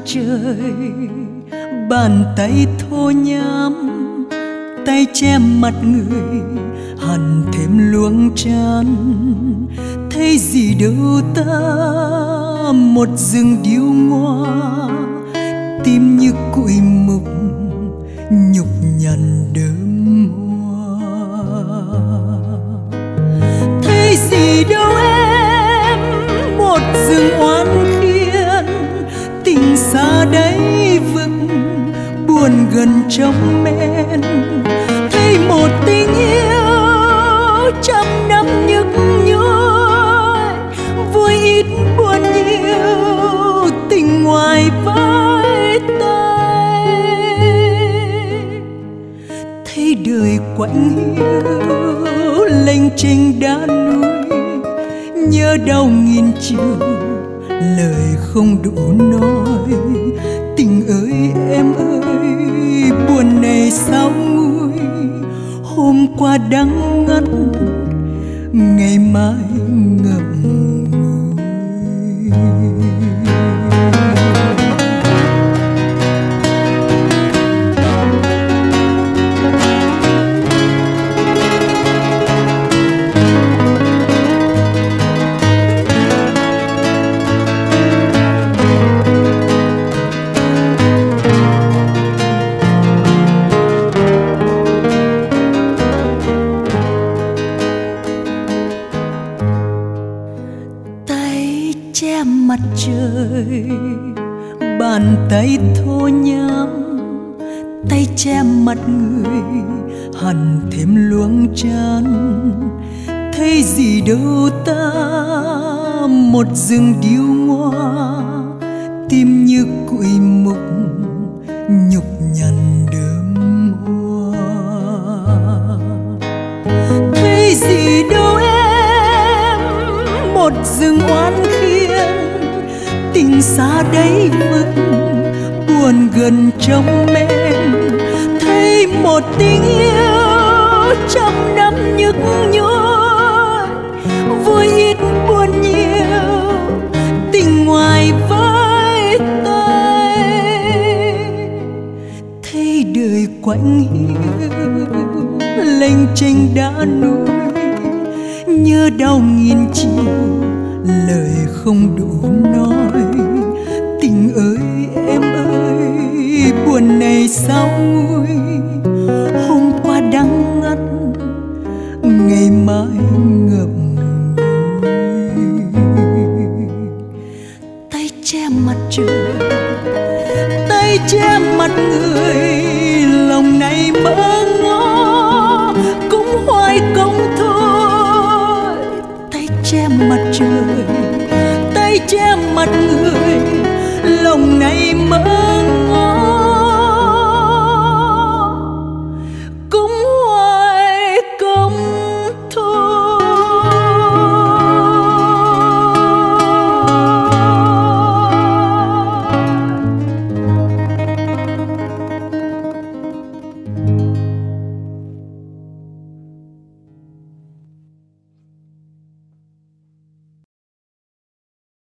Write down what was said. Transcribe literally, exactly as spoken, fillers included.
trời, bàn tay thô nhám, tay che mặt người hằn thêm luống chan. Thấy gì đâu ta một rừng điêu ngoa, tim như cụi mục nhục nhằn đơm hoa. Thấy gì đâu em một rừng oán khiên, tình xa đáy vực buồn gần trong men. Thấy một tình yêu trăm năm nhức nhối, vui ít buồn nhiều tình ngoài vai tay. Thấy đời quạnh hiu lênh chênh đá núi, nhớ đau nghìn chiều lời không đủ nói. Tình ơi em ơi buồn này sao nguôi, hôm qua đắng ngắt ngày mai ngậm ngùi. Che mặt trời, bàn tay thô nhám, tay che mặt người hằn thêm luống chan. Thấy gì đâu ta một rừng điêu ngoa, tim như cụi mục nhục nhằn đơm hoa. Thấy gì đâu em một rừng oán khiên, tình xa đáy vực buồn gần trong men. Thấy một tình yêu trăm năm nhức nhối, vui ít buồn nhiều tình ngoài vai tay. Thấy đời quạnh hiu lênh chênh đá núi, nhớ đau nghìn chiều lời không đủ nói. Tình ơi em ơi buồn này sao nguôi, hôm qua đắng ngắt ngày mai ngậm ngùi. Tay che mặt trời, tay che mặt người, lòng này mơ ngó cũng hoài công thôi. Tay che mặt trời, tay che mặt người, lòng này mơ